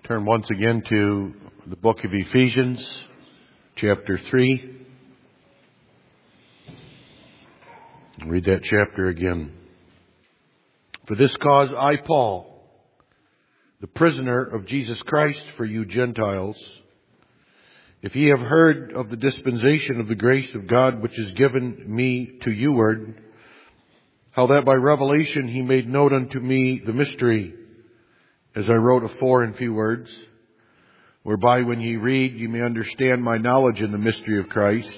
Turn once again to the book of Ephesians, chapter 3. Read that chapter again. For this cause I, Paul, the prisoner of Jesus Christ for you Gentiles, if ye have heard of the dispensation of the grace of God which is given me to youward, how that by revelation he made known unto me the mystery, as I wrote afore in few words, whereby when ye read ye may understand my knowledge in the mystery of Christ,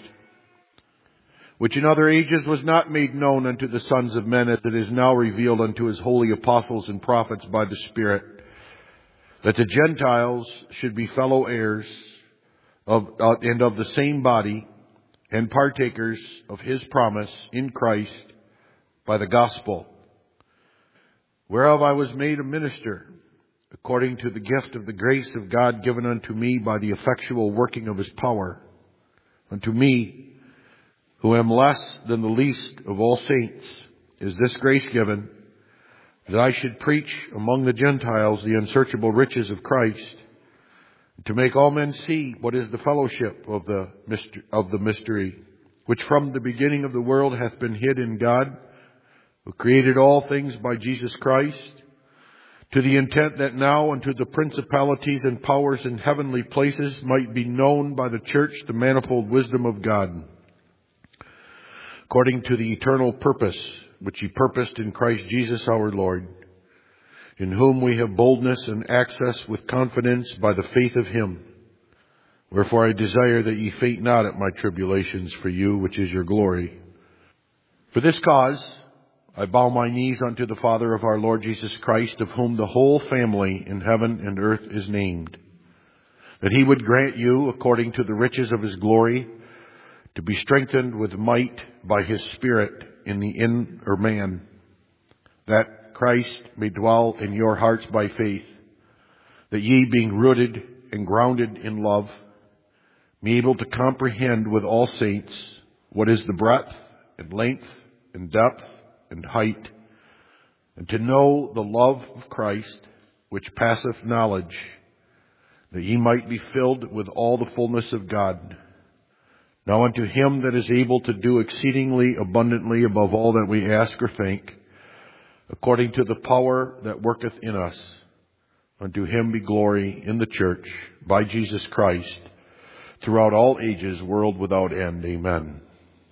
which in other ages was not made known unto the sons of men, as it is now revealed unto his holy apostles and prophets by the Spirit, that the Gentiles should be fellow heirs and of the same body, and partakers of his promise in Christ by the gospel, whereof I was made a minister, according to the gift of the grace of God given unto me by the effectual working of his power, unto me, who am less than the least of all saints, is this grace given, that I should preach among the Gentiles the unsearchable riches of Christ, to make all men see what is the fellowship of the mystery, which from the beginning of the world hath been hid in God, who created all things by Jesus Christ, to the intent that now unto the principalities and powers in heavenly places might be known by the church the manifold wisdom of God, according to the eternal purpose which he purposed in Christ Jesus our Lord, in whom we have boldness and access with confidence by the faith of him. Wherefore I desire that ye faint not at my tribulations for you, which is your glory. For this cause I bow my knees unto the Father of our Lord Jesus Christ, of whom the whole family in heaven and earth is named, that he would grant you, according to the riches of his glory, to be strengthened with might by his Spirit in the inner man, that Christ may dwell in your hearts by faith, that ye, being rooted and grounded in love, be able to comprehend with all saints what is the breadth and length and depth and height, and to know the love of Christ, which passeth knowledge, that ye might be filled with all the fullness of God. Now unto him that is able to do exceedingly abundantly above all that we ask or think, according to the power that worketh in us, unto him be glory in the church by Jesus Christ throughout all ages, world without end. Amen.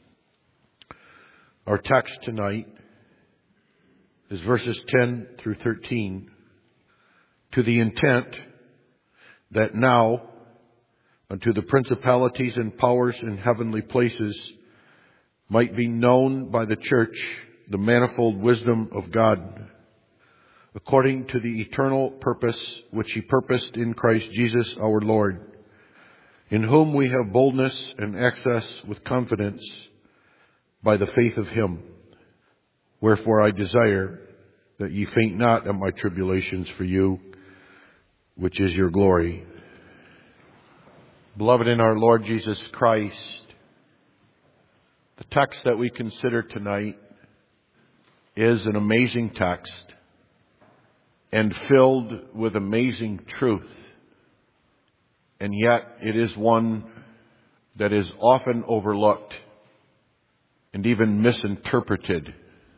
Our text tonight is verses 10 through 13, to the intent that now unto the principalities and powers in heavenly places might be known by the church the manifold wisdom of God, according to the eternal purpose which he purposed in Christ Jesus our Lord, in whom we have boldness and access with confidence by the faith of him. Wherefore I desire that ye faint not at my tribulations for you, which is your glory. Beloved in our Lord Jesus Christ, the text that we consider tonight is an amazing text and filled with amazing truth. And yet it is one that is often overlooked and even misinterpreted.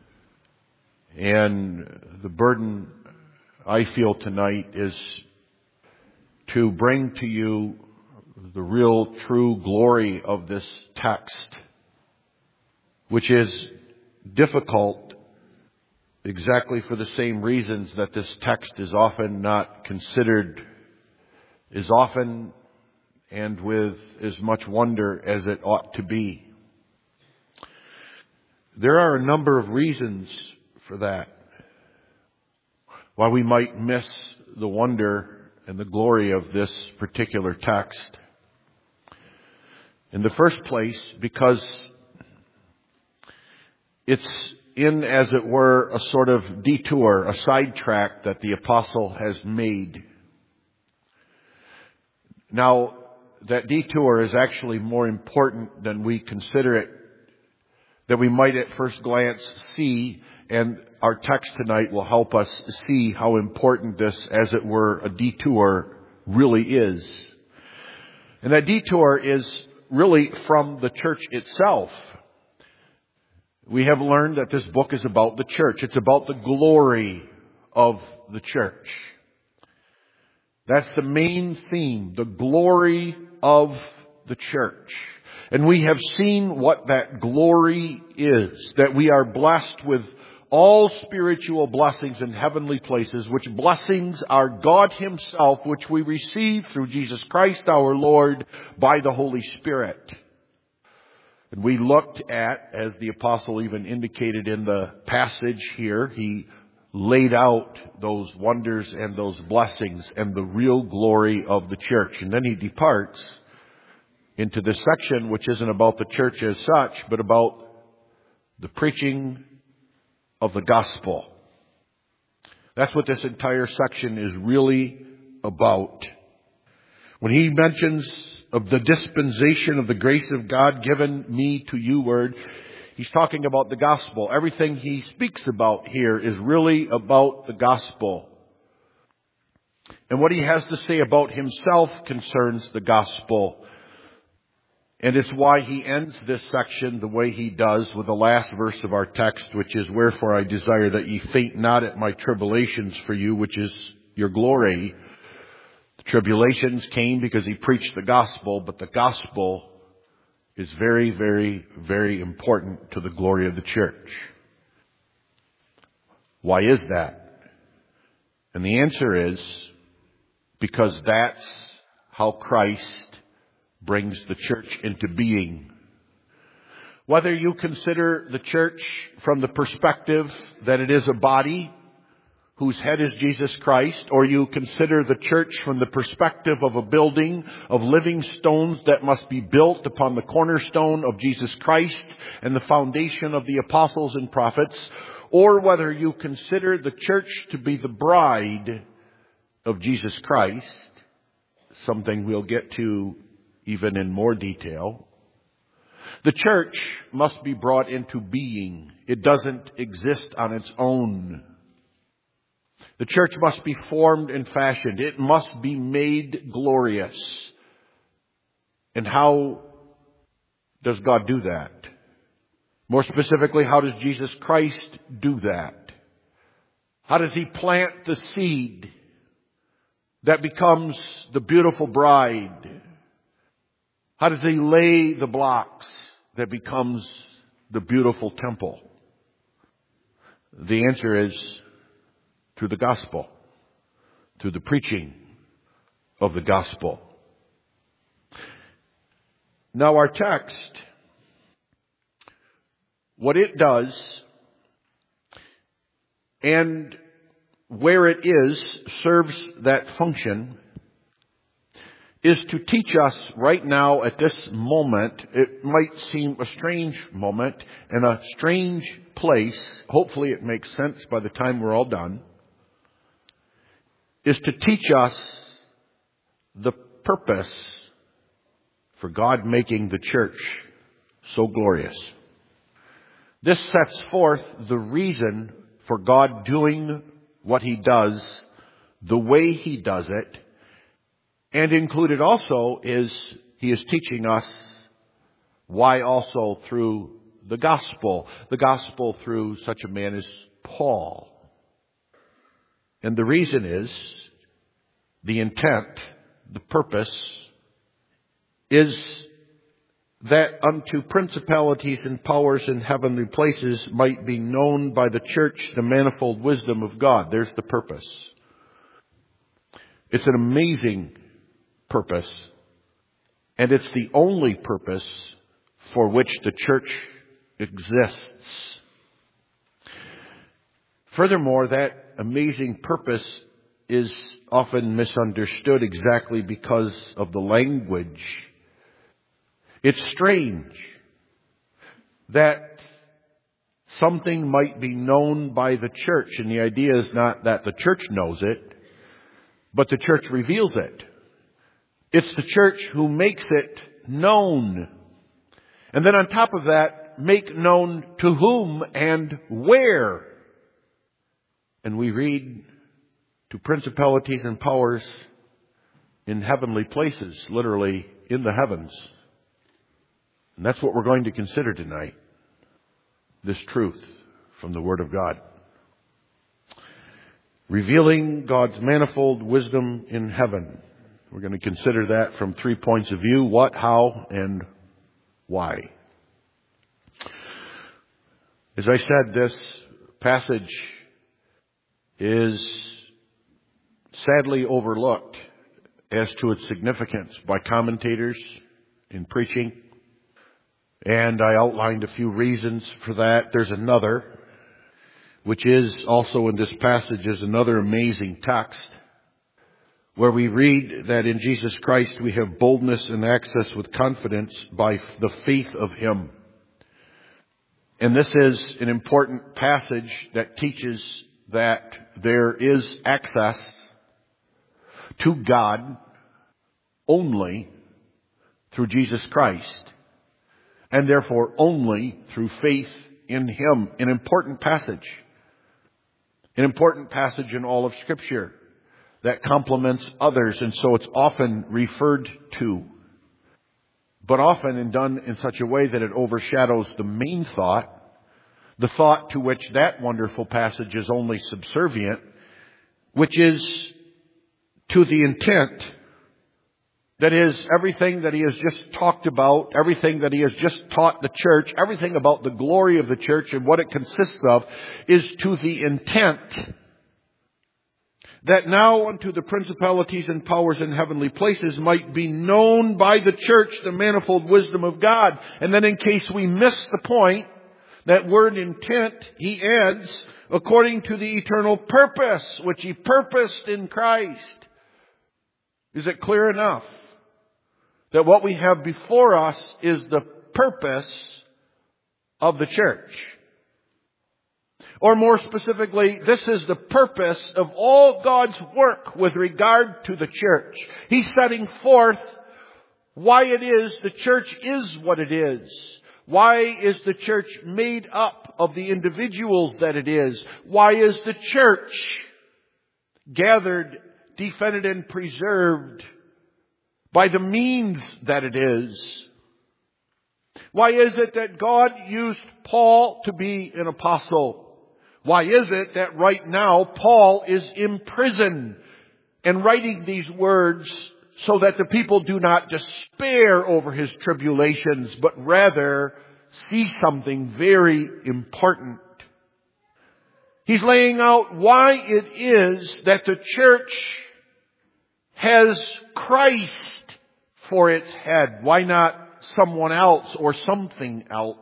And the burden I feel tonight is to bring to you the real true glory of this text, which is difficult exactly for the same reasons that this text is often not considered, is often and with as much wonder as it ought to be. There are a number of reasons for that, why we might miss the wonder and the glory of this particular text. In the first place, because it's in, as it were, a sort of detour, a sidetrack that the apostle has made. Now, that detour is actually more important than we consider it, that we might at first glance see, and our text tonight will help us see how important this, as it were, a detour really is. And that detour is really from the church itself. We have learned that this book is about the church. It's about the glory of the church. That's the main theme, the glory of the church. And we have seen what that glory is, that we are blessed with all spiritual blessings in heavenly places, which blessings are God Himself, which we receive through Jesus Christ our Lord by the Holy Spirit. And we looked at, as the apostle even indicated in the passage here, he laid out those wonders and those blessings and the real glory of the church. And then he departs into this section, which isn't about the church as such, but about the preaching of the gospel. That's what this entire section is really about. When he mentions of the dispensation of the grace of God given me to you word, he's talking about the gospel. Everything he speaks about here is really about the gospel. And what he has to say about himself concerns the gospel. And it's why he ends this section the way he does with the last verse of our text, which is, wherefore I desire that ye faint not at my tribulations for you, which is your glory. The tribulations came because he preached the gospel, but the gospel is very, very, very important to the glory of the church. Why is that? And the answer is because that's how Christ brings the church into being. Whether you consider the church from the perspective that it is a body whose head is Jesus Christ, or you consider the church from the perspective of a building of living stones that must be built upon the cornerstone of Jesus Christ and the foundation of the apostles and prophets, or whether you consider the church to be the bride of Jesus Christ, something we'll get to even in more detail, the church must be brought into being. It doesn't exist on its own. The church must be formed and fashioned. It must be made glorious. And how does God do that? More specifically, how does Jesus Christ do that? How does He plant the seed that becomes the beautiful bride? How does He lay the blocks that becomes the beautiful temple? The answer is through the gospel, through the preaching of the gospel. Now our text, what it does and where it is serves that function is to teach us right now at this moment. It might seem a strange moment and a strange place. Hopefully it makes sense by the time we're all done. Is to teach us the purpose for God making the church so glorious. This sets forth the reason for God doing what He does, the way He does it. And included also is He is teaching us why also through the gospel through such a man as Paul. And the reason is, the intent, the purpose, is that unto principalities and powers in heavenly places might be known by the church the manifold wisdom of God. There's the purpose. It's an amazing purpose, and it's the only purpose for which the church exists. Furthermore, that amazing purpose is often misunderstood exactly because of the language. It's strange that something might be known by the church, and the idea is not that the church knows it, but the church reveals it. It's the church who makes it known. And then on top of that, make known to whom and where. And we read to principalities and powers in heavenly places, literally in the heavens. And that's what we're going to consider tonight. This truth from the Word of God. Revealing God's manifold wisdom in heaven. We're going to consider that from 3 points of view: what, how, and why. As I said, this passage is sadly overlooked as to its significance by commentators in preaching. And I outlined a few reasons for that. There's another, which is also in this passage, is another amazing text, where we read that in Jesus Christ we have boldness and access with confidence by the faith of Him. And this is an important passage that teaches that there is access to God only through Jesus Christ, and therefore only through faith in Him. An important passage in all of Scripture that complements others, and so it's often referred to, but often and done in such a way that it overshadows the main thought, the thought to which that wonderful passage is only subservient, which is to the intent. That is, everything that he has just talked about, everything that he has just taught the church, everything about the glory of the church and what it consists of, is to the intent that now unto the principalities and powers in heavenly places might be known by the church the manifold wisdom of God. And then in case we miss the point, that word intent, he adds, according to the eternal purpose which he purposed in Christ. Is it clear enough that what we have before us is the purpose of the church? Or more specifically, this is the purpose of all God's work with regard to the church. He's setting forth why it is the church is what it is. Why is the church made up of the individuals that it is? Why is the church gathered, defended, and preserved by the means that it is? Why is it that God used Paul to be an apostle? Why is it that right now Paul is in prison and writing these words so that the people do not despair over his tribulations, but rather see something very important? He's laying out why it is that the church has Christ for its head. Why not someone else or something else?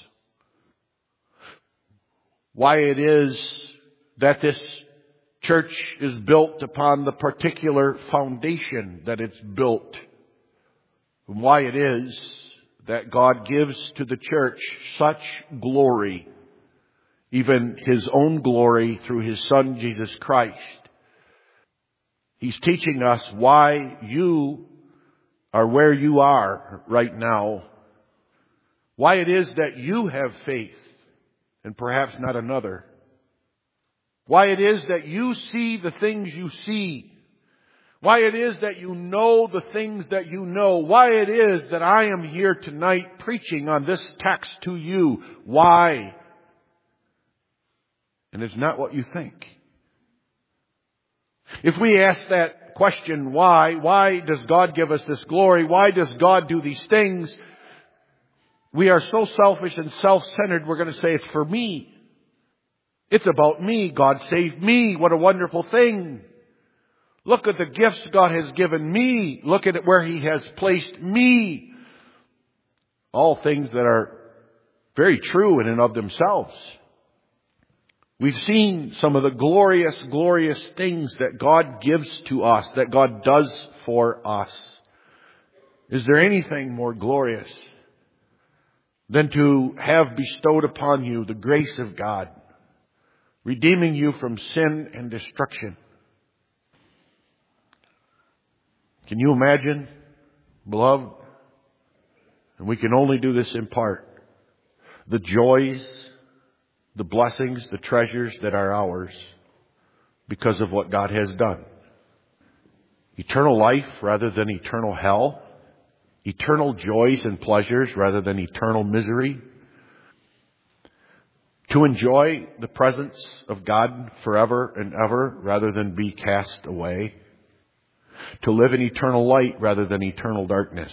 Why it is that this church is built upon the particular foundation that it's built. And why it is that God gives to the church such glory, even His own glory through His Son Jesus Christ. He's teaching us why you are where you are right now. Why it is that you have faith and perhaps not another. Why it is that you see the things you see. Why it is that you know the things that you know. Why it is that I am here tonight preaching on this text to you. Why? And it's not what you think. If we ask that question, why does God give us this glory? Why does God do these things? We are so selfish and self-centered, we're going to say it's for me. It's about me. God saved me. What a wonderful thing. Look at the gifts God has given me. Look at where He has placed me. All things that are very true in and of themselves. We've seen some of the glorious, glorious things that God gives to us, that God does for us. Is there anything more glorious than to have bestowed upon you the grace of God, redeeming you from sin and destruction? Can you imagine, beloved? And we can only do this in part. The joys, the blessings, the treasures that are ours because of what God has done. eternal life rather than eternal hell, eternal joys and pleasures rather than eternal misery, to enjoy the presence of God forever and ever rather than be cast away, to live in eternal light rather than eternal darkness.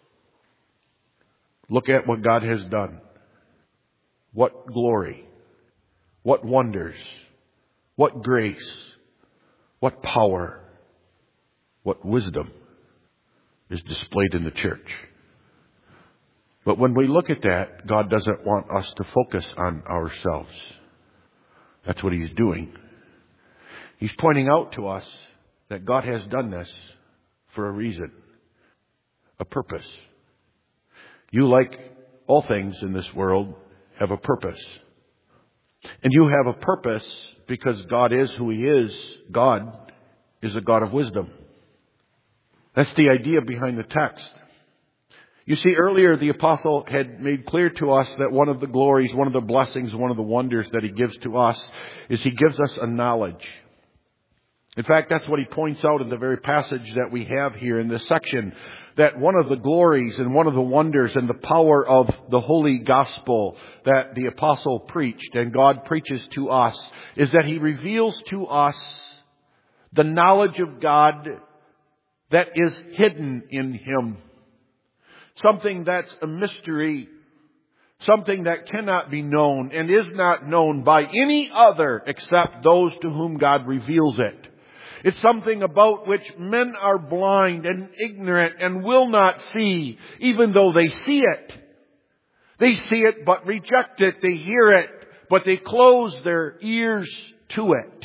Look at what God has done. What glory, what wonders, what grace, what power, what wisdom is displayed in the church. But when we look at that, God doesn't want us to focus on ourselves. That's what He's doing. He's pointing out to us that God has done this for a reason, a purpose. You, like all things in this world, have a purpose. And you have a purpose because God is who He is. God is a God of wisdom. That's the idea behind the text. You see, earlier the apostle had made clear to us that one of the glories, one of the blessings, one of the wonders that he gives to us is he gives us a knowledge. In fact, that's what he points out in the very passage that we have here in this section, that one of the glories and one of the wonders and the power of the holy gospel that the apostle preached and God preaches to us is that he reveals to us the knowledge of God that is hidden in Him. Something that's a mystery, something that cannot be known and is not known by any other except those to whom God reveals it. It's something about which men are blind and ignorant and will not see, even though they see it. They see it but reject it. They hear it, but they close their ears to it.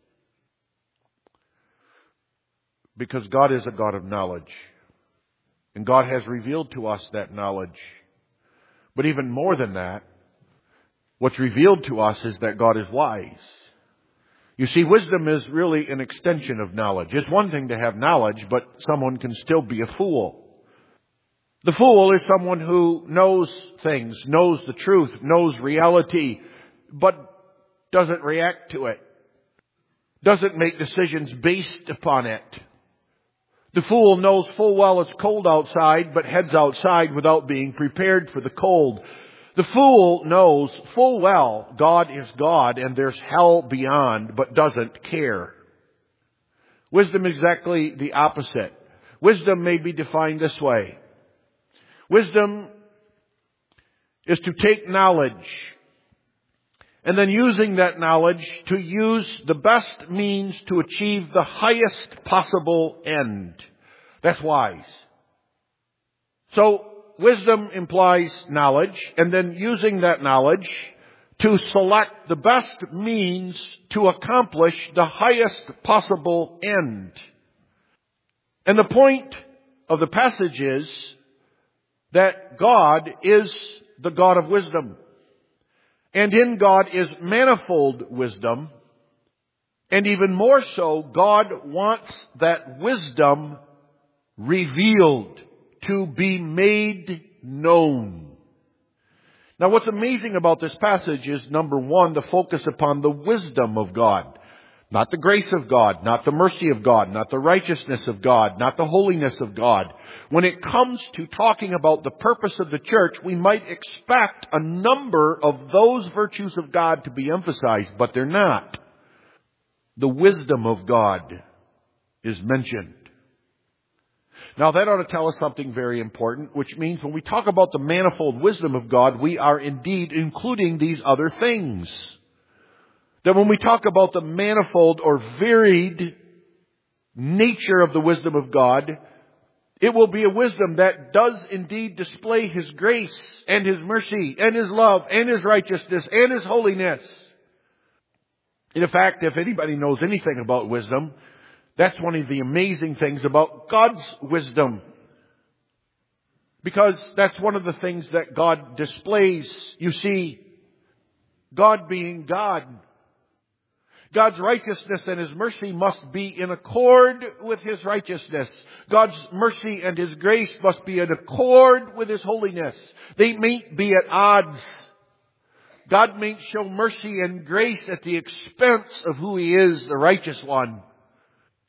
Because God is a God of knowledge. And God has revealed to us that knowledge. But even more than that, what's revealed to us is that God is wise. You see, wisdom is really an extension of knowledge. It's one thing to have knowledge, but someone can still be a fool. The fool is someone who knows things, knows the truth, knows reality, but doesn't react to it. Doesn't make decisions based upon it. The fool knows full well it's cold outside, but heads outside without being prepared for the cold. The fool knows full well God is God and there's hell beyond, but doesn't care. Wisdom is exactly the opposite. Wisdom may be defined this way. Wisdom is to take knowledge and then using that knowledge to use the best means to achieve the highest possible end. That's wise. So, wisdom implies knowledge, and then using that knowledge to select the best means to accomplish the highest possible end. And the point of the passage is that God is the God of wisdom. And in God is manifold wisdom. And even more so, God wants that wisdom revealed, to be made known. Now what's amazing about this passage is, number one, the focus upon the wisdom of God. Not the grace of God, not the mercy of God, not the righteousness of God, not the holiness of God. When it comes to talking about the purpose of the church, we might expect a number of those virtues of God to be emphasized, but they're not. The wisdom of God is mentioned. Now that ought to tell us something very important, which means when we talk about the manifold wisdom of God, we are indeed including these other things. That when we talk about the manifold or varied nature of the wisdom of God, it will be a wisdom that does indeed display His grace and His mercy and His love and His righteousness and His holiness. In fact, if anybody knows anything about wisdom, that's one of the amazing things about God's wisdom. Because that's one of the things that God displays. You see, God being God, God's righteousness and His mercy must be in accord with His righteousness. God's mercy and His grace must be in accord with His holiness. They may be at odds. God may show mercy and grace at the expense of who He is, the righteous one.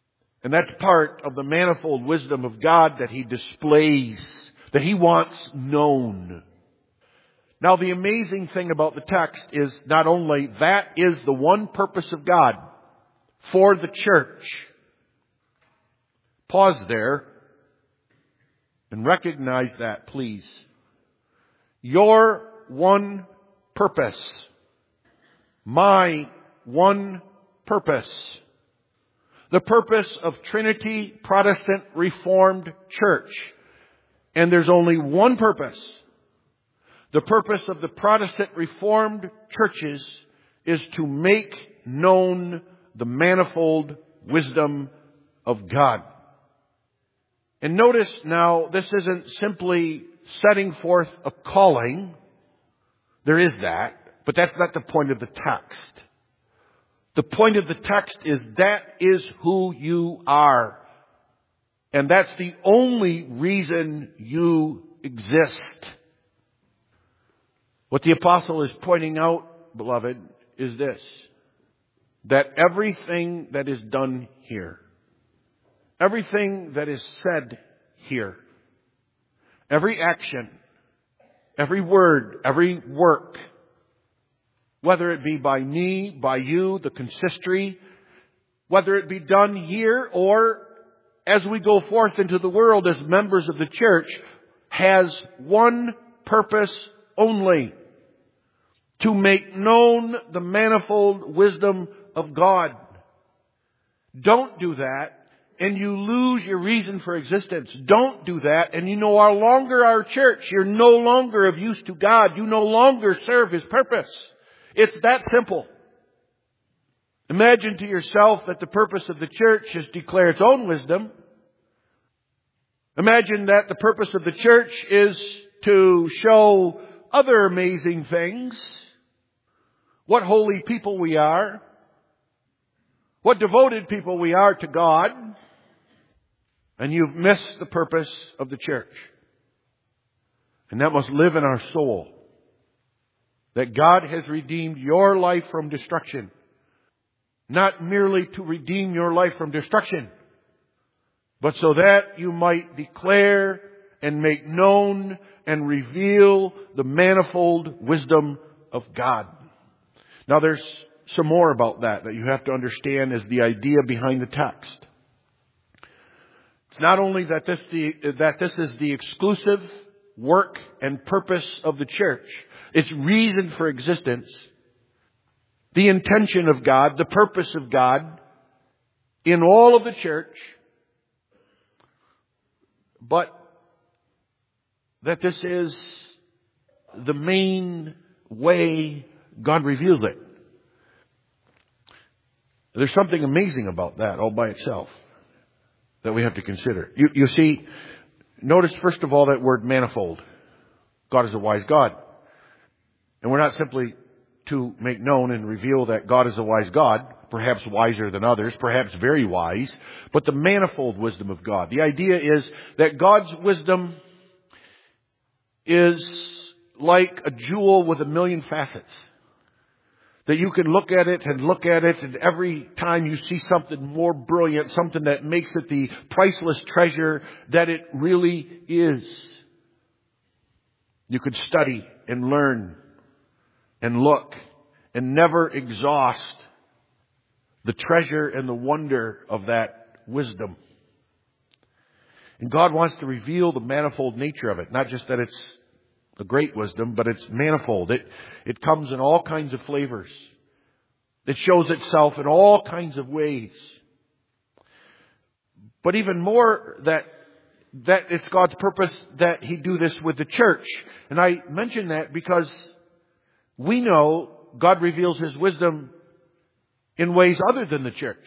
And that's part of the manifold wisdom of God that He displays, that He wants known. Now, the amazing thing about the text is not only that is the one purpose of God for the church. Pause there and recognize that, please. Your one purpose. My one purpose. The purpose of Trinity Protestant Reformed Church. And there's only one purpose. The purpose of the Protestant Reformed churches is to make known the manifold wisdom of God. And notice now, this isn't simply setting forth a calling. There is that, but that's not the point of the text. The point of the text is that is who you are. And that's the only reason you exist. What the apostle is pointing out, beloved, is this. That everything that is done here, everything that is said here, every action, every word, every work, whether it be by me, by you, the consistory, whether it be done here or as we go forth into the world as members of the church, has one purpose only: to make known the manifold wisdom of God. Don't do that and you lose your reason for existence. Don't do that and you no longer are church. You're no longer of use to God. You no longer serve His purpose. It's that simple. Imagine to yourself that the purpose of the church is to declare its own wisdom. Imagine that the purpose of the church is to show other amazing things. What holy people we are. What devoted people we are to God. And you've missed the purpose of the church. And that must live in our soul. That God has redeemed your life from destruction. Not merely to redeem your life from destruction, but so that you might declare and make known and reveal the manifold wisdom of God. Now there's some more about that you have to understand as the idea behind the text. It's not only that this is the exclusive work and purpose of the church, its reason for existence, the intention of God, the purpose of God in all of the church, but that this is the main way God reveals it. There's something amazing about that all by itself that we have to consider. You see, notice first of all that word manifold. God is a wise God. And we're not simply to make known and reveal that God is a wise God, perhaps wiser than others, perhaps very wise, but the manifold wisdom of God. The idea is that God's wisdom is like a jewel with a million facets. That you can look at it, and every time you see something more brilliant, something that makes it the priceless treasure that it really is. You could study and learn and look and never exhaust the treasure and the wonder of that wisdom. And God wants to reveal the manifold nature of it. Not just that it's a great wisdom, but it's manifold. It comes in all kinds of flavors. It shows itself in all kinds of ways. But even more, that it's God's purpose that He do this with the church. And I mention that because we know God reveals His wisdom in ways other than the church.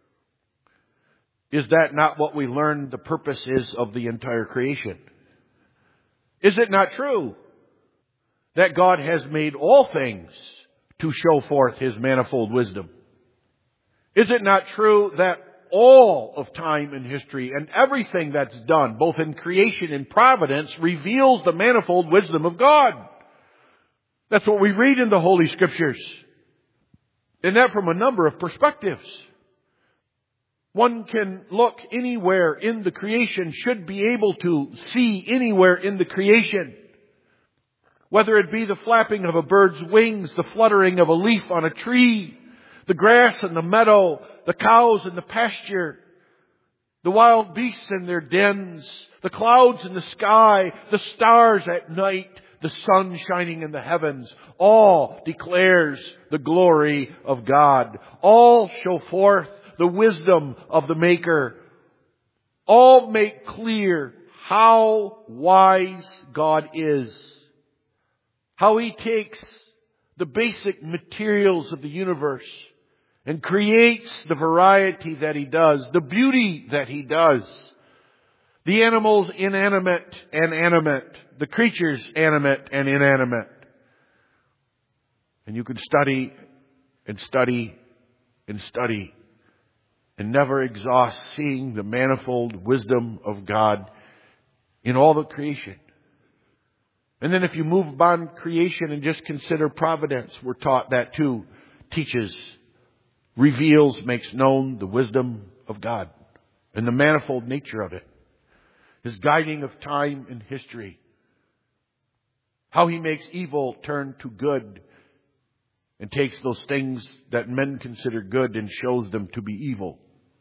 Is that not what we learn the purpose is of the entire creation? Is it not true that God has made all things to show forth His manifold wisdom? Is it not true that all of time and history and everything that's done, both in creation and providence, reveals the manifold wisdom of God? That's what we read in the Holy Scriptures. And that from a number of perspectives. One can look anywhere in the creation, should be able to see anywhere in the creation. Whether it be the flapping of a bird's wings, the fluttering of a leaf on a tree, the grass in the meadow, the cows in the pasture, the wild beasts in their dens, the clouds in the sky, the stars at night, the sun shining in the heavens, all declares the glory of God. All show forth the wisdom of the Maker. All make clear how wise God is. How He takes the basic materials of the universe and creates the variety that He does, the beauty that He does. The animals inanimate and animate, the creatures animate and inanimate. And you can study and study and study and never exhaust seeing the manifold wisdom of God in all the creation. And then if you move beyond creation and just consider providence, we're taught that too. Teaches, reveals, makes known the wisdom of God and the manifold nature of it. His guiding of time and history. How He makes evil turn to good and takes those things that men consider good and shows them to be evil.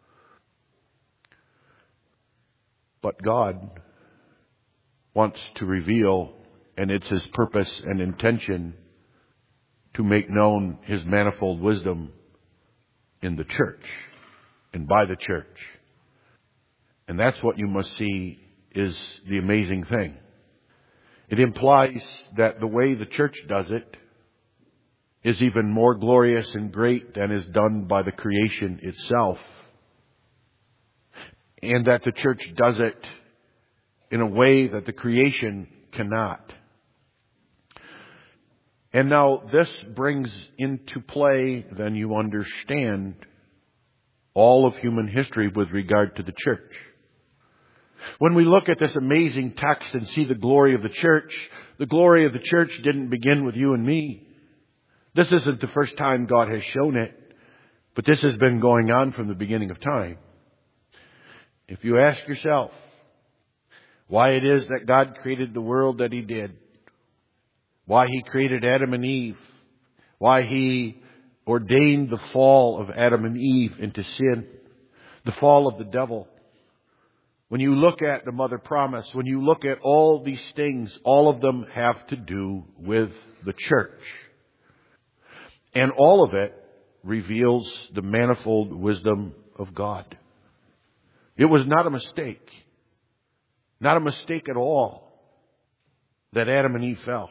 But God wants to reveal, and it's His purpose and intention to make known His manifold wisdom in the church and by the church. And that's what you must see is the amazing thing. It implies that the way the church does it is even more glorious and great than is done by the creation itself. And that the church does it in a way that the creation cannot. And now this brings into play, then you understand all of human history with regard to the church. When we look at this amazing text and see the glory of the church didn't begin with you and me. This isn't the first time God has shown it, but this has been going on from the beginning of time. If you ask yourself why it is that God created the world that He did, why He created Adam and Eve, why He ordained the fall of Adam and Eve into sin, the fall of the devil. When you look at the mother promise, when you look at all these things, all of them have to do with the church. And all of it reveals the manifold wisdom of God. It was not a mistake. Not a mistake at all that Adam and Eve fell.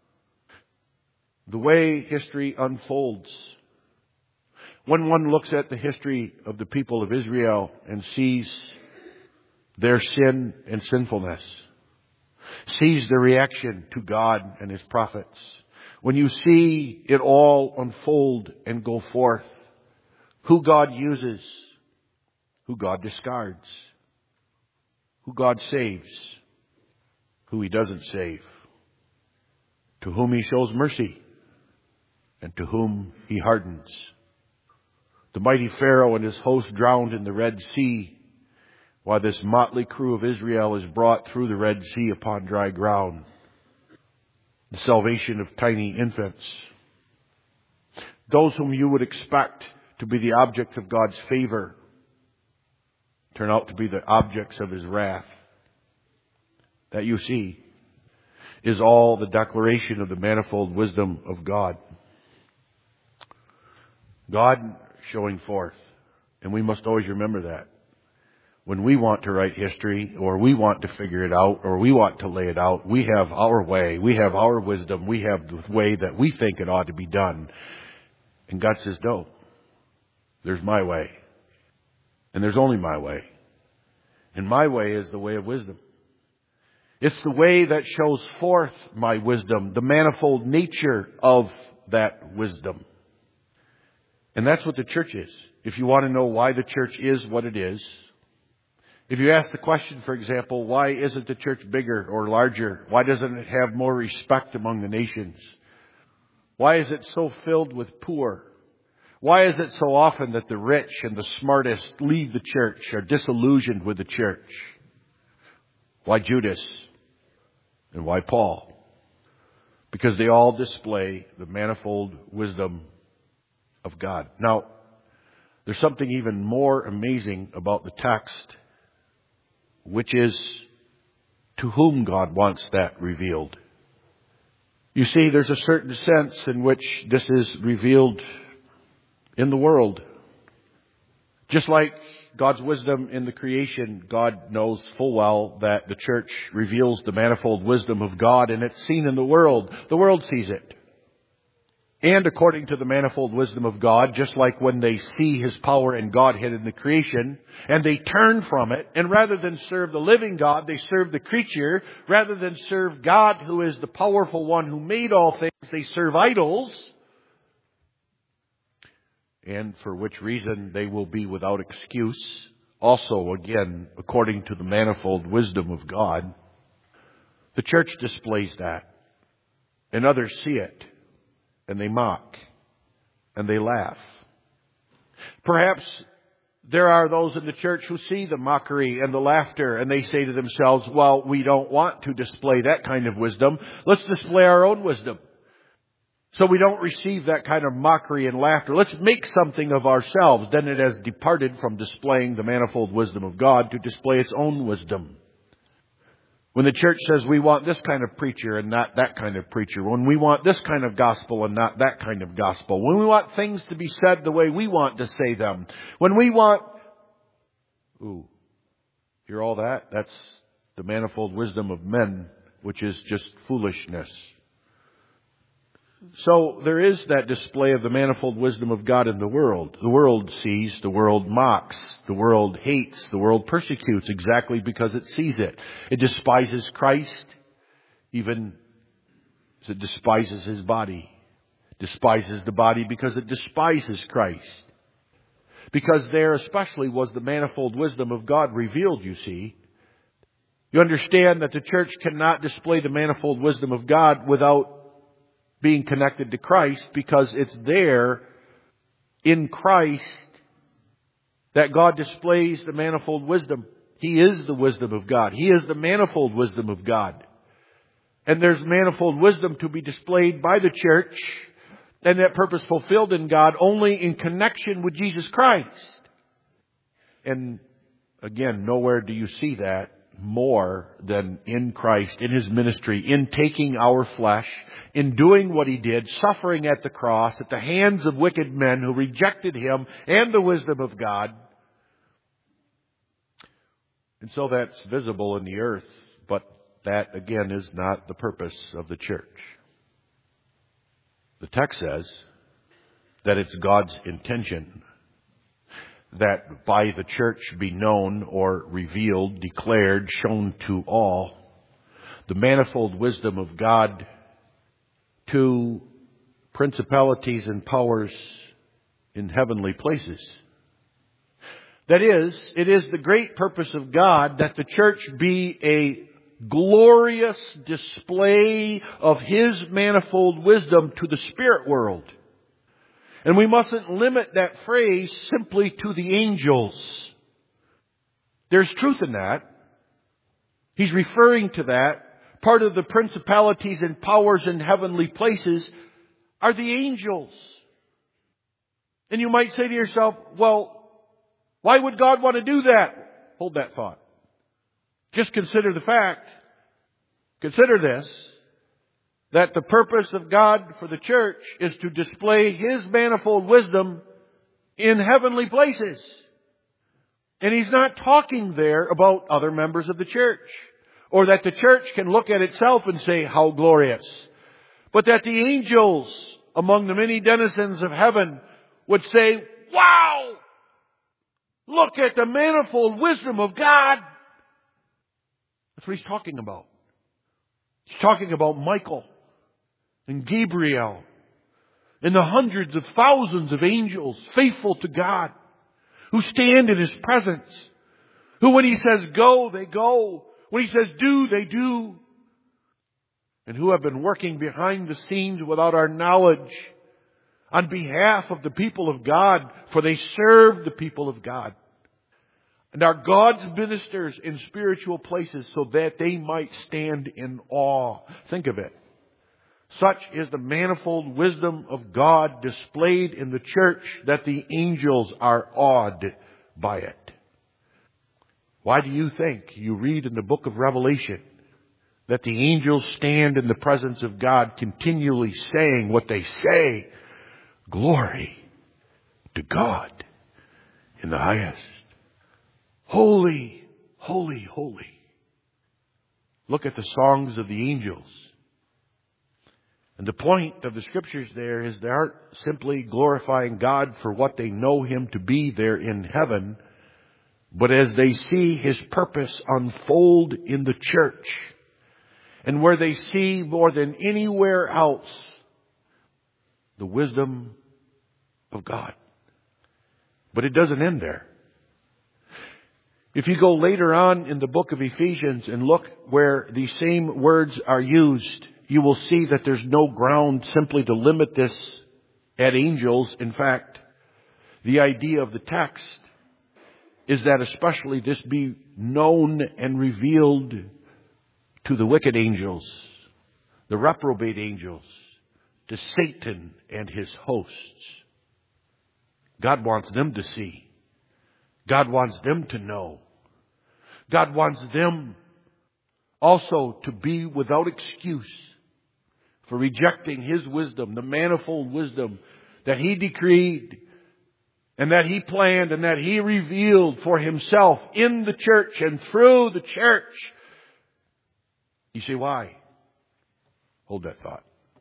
The way history unfolds, when one looks at the history of the people of Israel and sees their sin and sinfulness, sees the reaction to God and His prophets, when you see it all unfold and go forth, who God uses, who God discards, who God saves, who He doesn't save, to whom He shows mercy, and to whom He hardens. The mighty Pharaoh and his host drowned in the Red Sea, while this motley crew of Israel is brought through the Red Sea upon dry ground. The salvation of tiny infants. Those whom you would expect to be the objects of God's favor turn out to be the objects of His wrath. That you see is all the declaration of the manifold wisdom of God. God showing forth. And we must always remember that. When we want to write history, or we want to figure it out, or we want to lay it out, we have our way, we have our wisdom, we have the way that we think it ought to be done. And God says, no, there's my way. And there's only my way. And my way is the way of wisdom. It's the way that shows forth my wisdom, the manifold nature of that wisdom. And that's what the church is. If you want to know why the church is what it is, if you ask the question, for example, why isn't the church bigger or larger? Why doesn't it have more respect among the nations? Why is it so filled with poor? Why is it so often that the rich and the smartest leave the church, are disillusioned with the church? Why Judas? And why Paul? Because they all display the manifold wisdom of God. Now, there's something even more amazing about the text, which is to whom God wants that revealed. You see, there's a certain sense in which this is revealed in the world. Just like God's wisdom in the creation, God knows full well that the church reveals the manifold wisdom of God, and it's seen in the world. The world sees it. And according to the manifold wisdom of God, just like when they see His power and Godhead in the creation, and they turn from it, and rather than serve the living God, they serve the creature. Rather than serve God, who is the powerful one who made all things, they serve idols. And for which reason they will be without excuse. Also, again, according to the manifold wisdom of God, the church displays that. And others see it. And they mock. And they laugh. Perhaps there are those in the church who see the mockery and the laughter, and they say to themselves, well, we don't want to display that kind of wisdom. Let's display our own wisdom. So we don't receive that kind of mockery and laughter. Let's make something of ourselves. Then it has departed from displaying the manifold wisdom of God to display its own wisdom. When the church says we want this kind of preacher and not that kind of preacher. When we want this kind of gospel and not that kind of gospel. When we want things to be said the way we want to say them. When we want... hear all that? That's the manifold wisdom of men, which is just foolishness. So there is that display of the manifold wisdom of God in the world. The world sees, the world mocks, the world hates, the world persecutes exactly because it sees it. It despises Christ, even as it despises His body. It despises the body because it despises Christ. Because there especially was the manifold wisdom of God revealed, you see. You understand that the church cannot display the manifold wisdom of God without being connected to Christ, because it's there in Christ that God displays the manifold wisdom. He is the wisdom of God. He is the manifold wisdom of God. And there's manifold wisdom to be displayed by the church, and that purpose fulfilled in God only in connection with Jesus Christ. And again, nowhere do you see that more than in Christ, in His ministry, in taking our flesh, in doing what He did, suffering at the cross, at the hands of wicked men who rejected Him and the wisdom of God. And so that's visible in the earth, but that again is not the purpose of the church. The text says that it's God's intention that by the church be known or revealed, declared, shown to all, the manifold wisdom of God to principalities and powers in heavenly places. That is, it is the great purpose of God that the church be a glorious display of His manifold wisdom to the spirit world. And we mustn't limit that phrase simply to the angels. There's truth in that. He's referring to that. Part of the principalities and powers in heavenly places are the angels. And you might say to yourself, well, why would God want to do that? Hold that thought. Just consider the fact. Consider this. That the purpose of God for the church is to display His manifold wisdom in heavenly places. And He's not talking there about other members of the church, or that the church can look at itself and say, how glorious. But that the angels among the many denizens of heaven would say, wow! Look at the manifold wisdom of God. That's what He's talking about. He's talking about Michael and Gabriel and the hundreds of thousands of angels faithful to God who stand in His presence, who when He says go, they go. When He says do, they do. And who have been working behind the scenes without our knowledge on behalf of the people of God, for they serve the people of God, and are God's ministers in spiritual places so that they might stand in awe. Think of it. Such is the manifold wisdom of God displayed in the church that the angels are awed by it. Why do you think you read in the book of Revelation that the angels stand in the presence of God continually saying what they say? Glory to God in the highest. Holy, holy, holy. Look at the songs of the angels. And the point of the scriptures there is they aren't simply glorifying God for what they know Him to be there in heaven, but as they see His purpose unfold in the church, and where they see more than anywhere else the wisdom of God. But it doesn't end there. If you go later on in the book of Ephesians and look where these same words are used, you will see that there's no ground simply to limit this at angels. In fact, the idea of the text is that especially this be known and revealed to the wicked angels, the reprobate angels, to Satan and his hosts. God wants them to see. God wants them to know. God wants them also to be without excuse for rejecting His wisdom, the manifold wisdom that He decreed and that He planned and that He revealed for Himself in the church and through the church. You say, why? Hold that thought.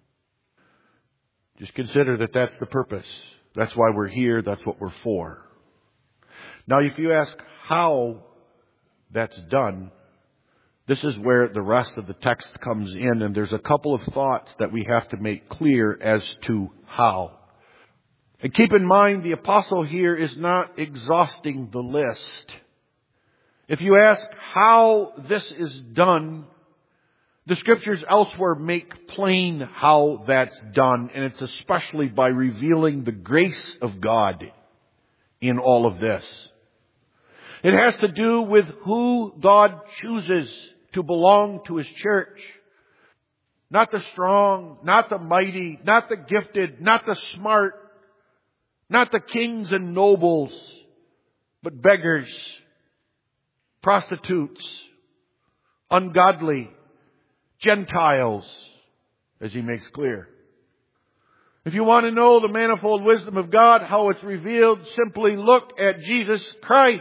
Just consider that that's the purpose. That's why we're here. That's what we're for. Now, if you ask how that's done, this is where the rest of the text comes in, and there's a couple of thoughts that we have to make clear as to how. And keep in mind, the apostle here is not exhausting the list. If you ask how this is done, the scriptures elsewhere make plain how that's done, and it's especially by revealing the grace of God in all of this. It has to do with who God chooses to belong to His church. Not the strong, not the mighty, not the gifted, not the smart, not the kings and nobles, but beggars, prostitutes, ungodly, Gentiles, as he makes clear. If you want to know the manifold wisdom of God, how it's revealed, simply look at Jesus Christ.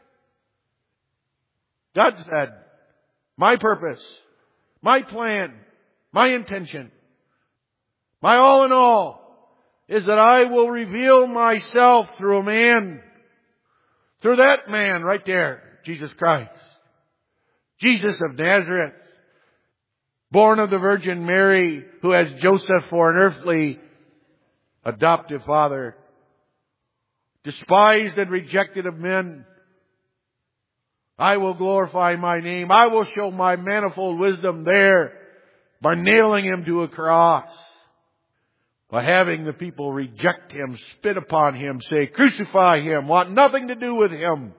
God said, my purpose, my plan, my intention, my all in all is that I will reveal myself through a man, through that man right there, Jesus Christ. Jesus of Nazareth, born of the Virgin Mary, who has Joseph for an earthly adoptive father, despised and rejected of men. I will glorify my name. I will show my manifold wisdom there by nailing Him to a cross, by having the people reject Him, spit upon Him, say, crucify Him, want nothing to do with Him.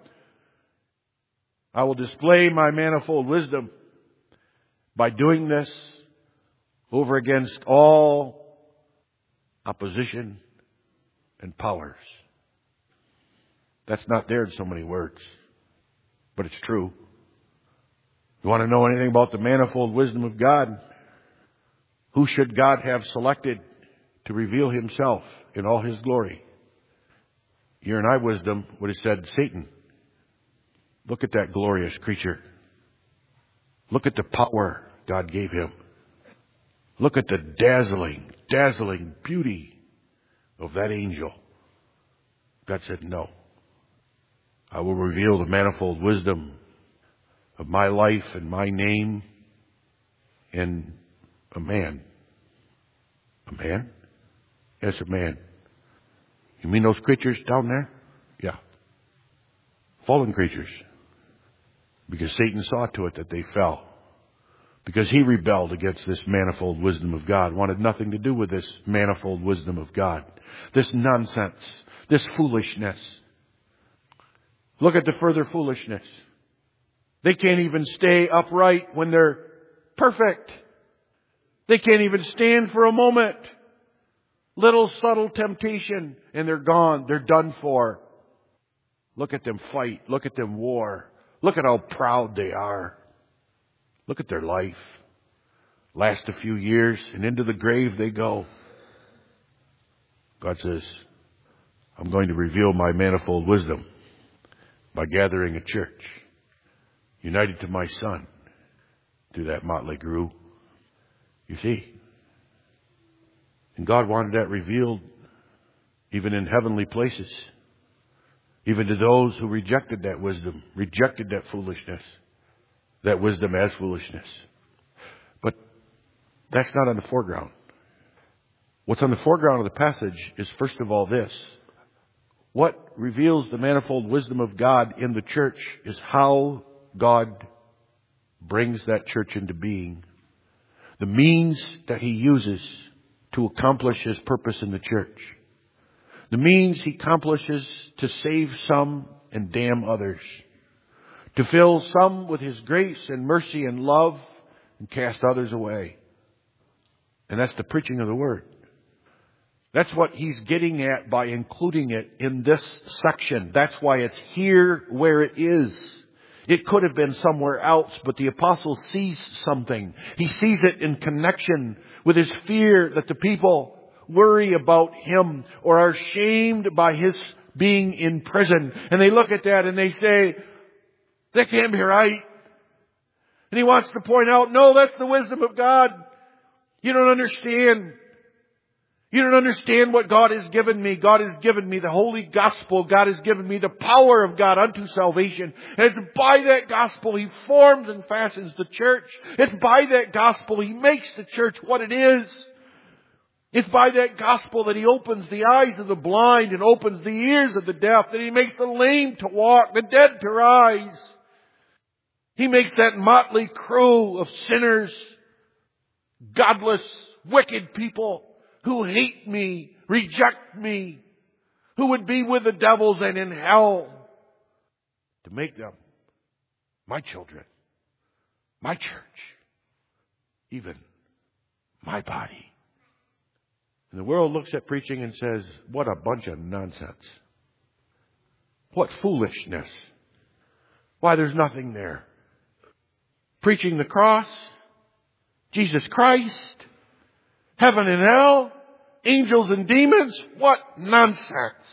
I will display my manifold wisdom by doing this over against all opposition and powers. That's not there in so many words, but it's true. You want to know anything about the manifold wisdom of God? Who should God have selected to reveal Himself in all His glory? Your and I wisdom would have said Satan. Look at that glorious creature. Look at the power God gave him. Look at the dazzling beauty of that angel. God said, no. I will reveal the manifold wisdom of my life and my name in a man. A man? Yes, a man. You mean those creatures down there? Yeah. Fallen creatures. Because Satan saw to it that they fell. Because he rebelled against this manifold wisdom of God, wanted nothing to do with this manifold wisdom of God. This nonsense, this foolishness. Look at the further foolishness. They can't even stay upright when they're perfect. They can't even stand for a moment. Little subtle temptation and they're gone. They're done for. Look at them fight. Look at them war. Look at how proud they are. Look at their life. Last a few years and into the grave they go. God says, I'm going to reveal my manifold wisdom by gathering a church united to my Son through that motley crew. You see? And God wanted that revealed even in heavenly places. Even to those who rejected that wisdom, rejected that foolishness, that wisdom as foolishness. But that's not on the foreground. What's on the foreground of the passage is, first of all, this. What reveals the manifold wisdom of God in the church is how God brings that church into being. The means that He uses to accomplish His purpose in the church. The means He accomplishes to save some and damn others. To fill some with His grace and mercy and love and cast others away. And that's the preaching of the Word. That's what He's getting at by including it in this section. That's why it's here where it is. It could have been somewhere else, but the apostle sees something. He sees it in connection with his fear that the people worry about him or are shamed by his being in prison. And they look at that and they say, that can't be right. And he wants to point out, no, that's the wisdom of God. You don't understand. You don't understand what God has given me. God has given me the holy gospel. God has given me the power of God unto salvation. And it's by that gospel He forms and fashions the church. It's by that gospel He makes the church what it is. It's by that gospel that He opens the eyes of the blind and opens the ears of the deaf. That He makes the lame to walk, the dead to rise. He makes that motley crew of sinners, godless, wicked people who hate me, reject me, who would be with the devils and in hell, to make them my children, my church, even my body. And the world looks at preaching and says, what a bunch of nonsense. What foolishness. Why, there's nothing there. Preaching the cross, Jesus Christ, heaven and hell, angels and demons. What nonsense.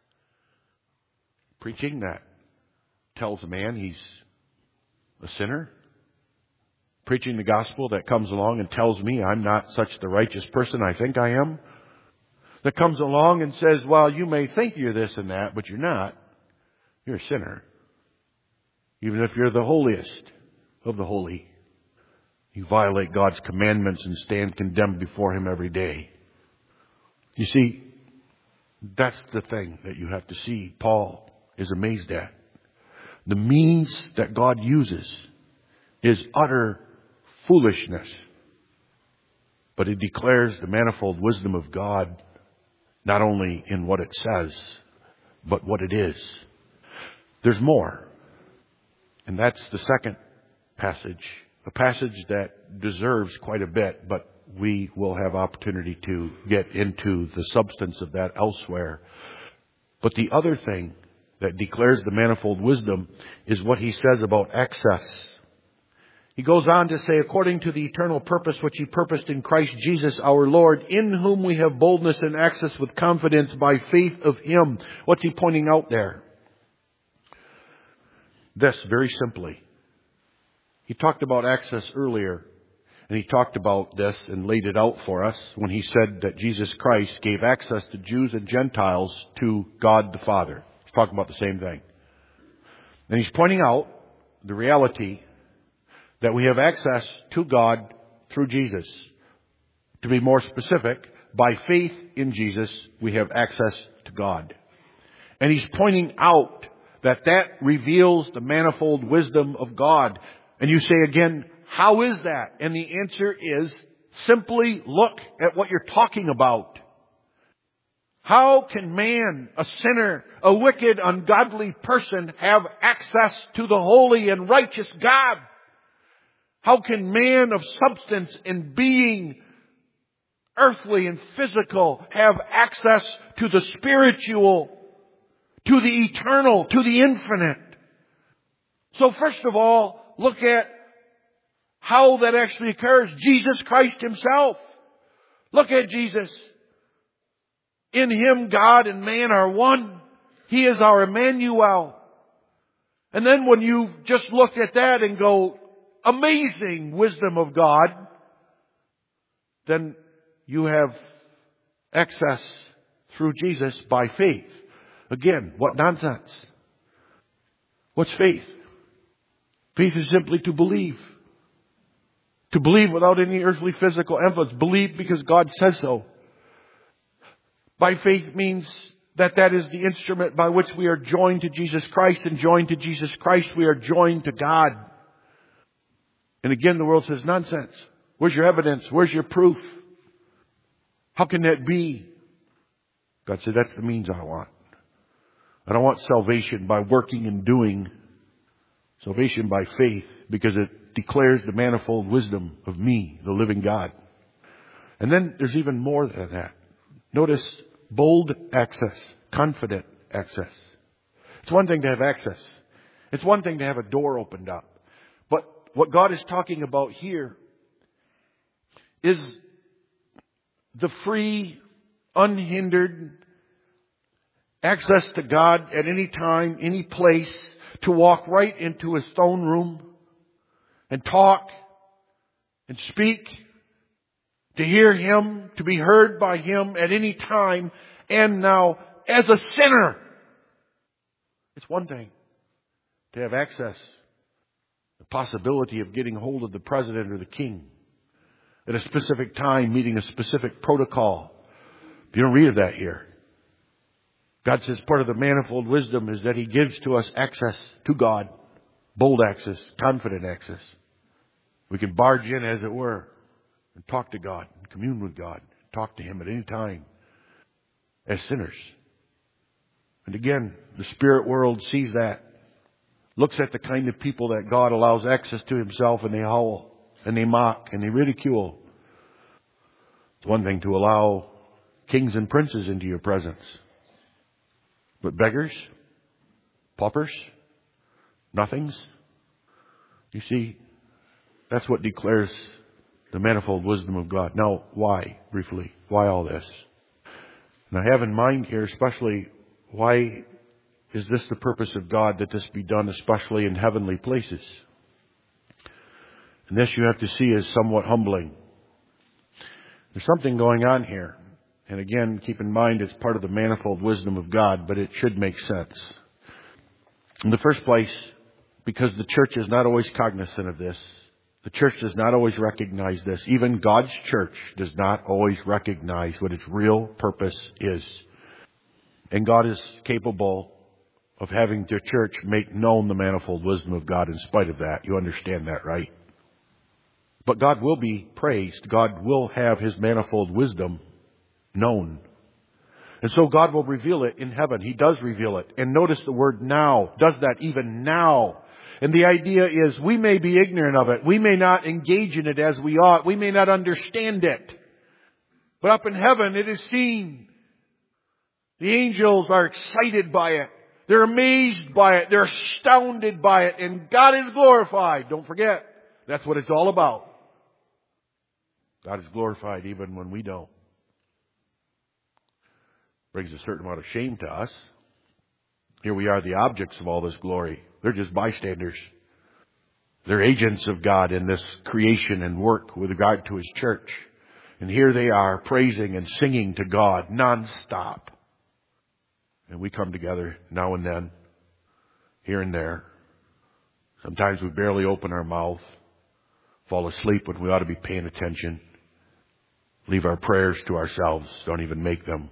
Preaching that tells a man he's a sinner. Preaching the gospel that comes along and tells me I'm not such the righteous person I think I am. That comes along and says, well, you may think you're this and that, but you're not. You're a sinner. Even if you're the holiest of the holy. You violate God's commandments and stand condemned before Him every day. You see, that's the thing that you have to see. Paul is amazed at. The means that God uses is utter foolishness. But it declares the manifold wisdom of God, not only in what it says, but what it is. There's more. And that's the second passage. A passage that deserves quite a bit, but we will have opportunity to get into the substance of that elsewhere. But the other thing that declares the manifold wisdom is what he says about access. He goes on to say, according to the eternal purpose which He purposed in Christ Jesus our Lord, in whom we have boldness and access with confidence by faith of Him. What's he pointing out there? This, very simply. He talked about access earlier, and he talked about this and laid it out for us when he said that Jesus Christ gave access to Jews and Gentiles to God the Father. He's talking about the same thing. And he's pointing out the reality that we have access to God through Jesus. To be more specific, by faith in Jesus, we have access to God. And he's pointing out that reveals the manifold wisdom of God. And you say again, How is that? And the answer is simply look at what you're talking about. How can man, a sinner, a wicked, ungodly person, have access to the holy and righteous God? How can man of substance and being, earthly and physical, have access to the spiritual, to the eternal, to the infinite? So first of all, look at how that actually occurs. Jesus Christ Himself. Look at Jesus. In Him, God and man are one. He is our Emmanuel. And then when you just look at that and go, amazing wisdom of God, then you have access through Jesus by faith. Again, what nonsense. What's faith? Faith is simply to believe. To believe without any earthly physical emphasis. Believe because God says so. By faith means that is the instrument by which we are joined to Jesus Christ, and joined to Jesus Christ we are joined to God. And again, the world says, nonsense. Where's your evidence? Where's your proof? How can that be? God said, that's the means I want. I don't want salvation by working and doing. Salvation by faith, because it declares the manifold wisdom of me, the living God. And then there's even more than that. Notice bold access, confident access. It's one thing to have access. It's one thing to have a door opened up. But what God is talking about here is the free, unhindered access to God at any time, any place, to walk right into His throne room and talk and speak, to hear Him, to be heard by Him at any time, and now as a sinner. It's one thing to have access, the possibility of getting hold of the president or the king at a specific time, meeting a specific protocol. You don't read of that here. God says part of the manifold wisdom is that He gives to us access to God. Bold access, confident access. We can barge in, as it were, and talk to God, and commune with God, talk to Him at any time as sinners. And again, the spirit world sees that, looks at the kind of people that God allows access to Himself, and they howl, and they mock, and they ridicule. It's one thing to allow kings and princes into your presence. But beggars, paupers, nothings, you see, that's what declares the manifold wisdom of God. Now, why, briefly, why all this? And I have in mind here, especially, why is this the purpose of God, that this be done especially in heavenly places? And this you have to see as somewhat humbling. There's something going on here. And again, keep in mind it's part of the manifold wisdom of God, but it should make sense. In the first place, because the church is not always cognizant of this. The church does not always recognize this. Even God's church does not always recognize what its real purpose is. And God is capable of having the church make known the manifold wisdom of God in spite of that. You understand that, right? But God will be praised. God will have His manifold wisdom known. And so God will reveal it in heaven. He does reveal it. And notice the word now. Does that even now. And the idea is we may be ignorant of it. We may not engage in it as we ought. We may not understand it. But up in heaven it is seen. The angels are excited by it. They're amazed by it. They're astounded by it. And God is glorified. Don't forget. That's what it's all about. God is glorified even when we don't. Brings a certain amount of shame to us. Here we are, the objects of all this glory. They're just bystanders. They're agents of God in this creation and work with regard to His church. And here they are praising and singing to God nonstop. And we come together now and then, here and there. Sometimes we barely open our mouth, fall asleep when we ought to be paying attention, leave our prayers to ourselves, don't even make them.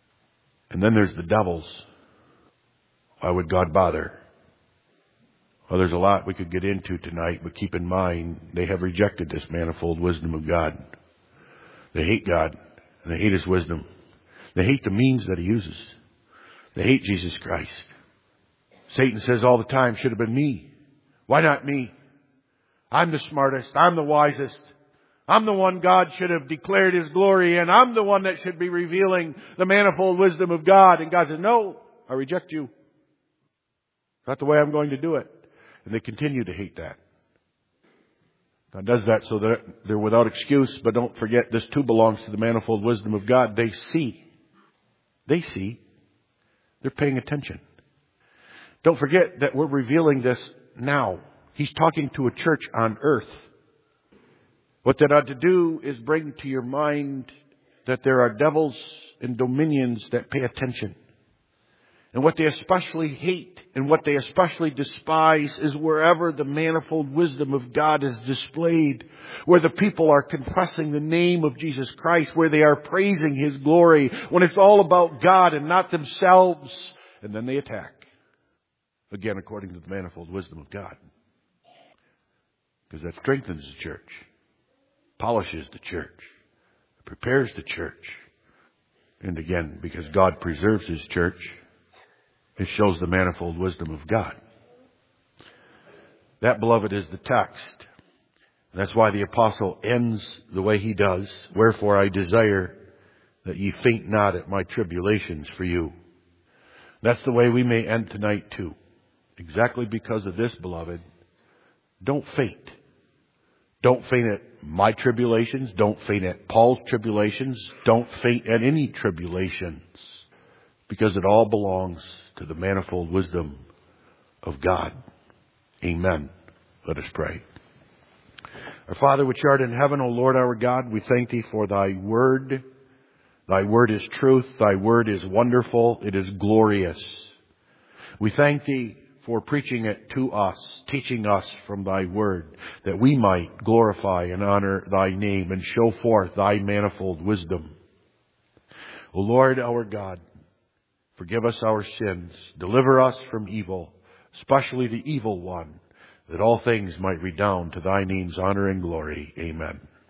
And then there's the devils. Why would God bother? Well, there's a lot we could get into tonight, but keep in mind, they have rejected this manifold wisdom of God. They hate God, and they hate His wisdom. They hate the means that He uses. They hate Jesus Christ. Satan says all the time, should have been me. Why not me? I'm the smartest. I'm the wisest. I'm the one God should have declared His glory in. I'm the one that should be revealing the manifold wisdom of God. And God says, no, I reject you. Not the way I'm going to do it. And they continue to hate that. God does that so that they're without excuse, but don't forget this too belongs to the manifold wisdom of God. They see. They see. They're paying attention. Don't forget that we're revealing this now. He's talking to a church on earth. What that ought to do is bring to your mind that there are devils and dominions that pay attention. And what they especially hate and what they especially despise is wherever the manifold wisdom of God is displayed, where the people are confessing the name of Jesus Christ, where they are praising His glory, when it's all about God and not themselves. And then they attack. Again, according to the manifold wisdom of God. Because that strengthens the church, polishes the church, prepares the church. And again, because God preserves His church, it shows the manifold wisdom of God. That, beloved, is the text. That's why the apostle ends the way he does. Wherefore I desire that ye faint not at my tribulations for you. That's the way we may end tonight too. Exactly because of this, beloved. Don't faint. Don't faint at my tribulations. Don't faint at Paul's tribulations. Don't faint at any tribulations. Because it all belongs to the manifold wisdom of God. Amen. Let us pray. Our Father which art in heaven, O Lord our God, we thank Thee for Thy word. Thy word is truth. Thy word is wonderful. It is glorious. We thank Thee for preaching it to us, teaching us from Thy word, that we might glorify and honor Thy name and show forth Thy manifold wisdom. O Lord our God, forgive us our sins. Deliver us from evil, especially the evil one, that all things might redound to Thy name's honor and glory. Amen.